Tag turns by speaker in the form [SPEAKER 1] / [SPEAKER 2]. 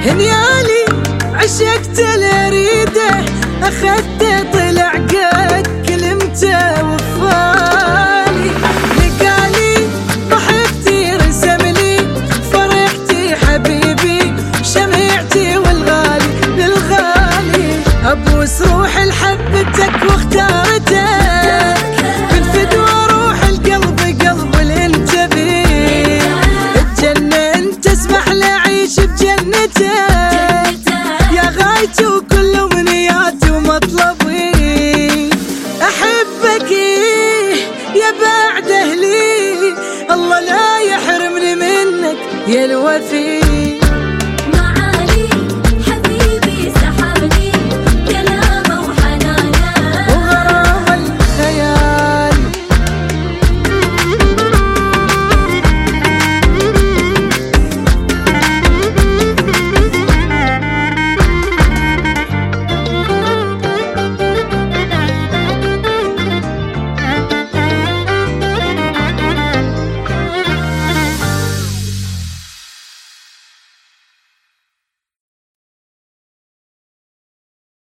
[SPEAKER 1] هنيالي عشقت الاريده، اخذته طلع قد كلمته وفالي، لقالي ضحكتي رسملي فرحتي حبيبي شمعتي والغالي للغالي، ابوس روح لحبتك واختارتك بالفدوى روح القلب قلب الانت بيه، الجنة انت اسمح لي اعيش بجنتك يا غايتي وكل امنياتي ومطلبي، احبك يا بعد اهلي الله لا يحرمني منك يا الوفي.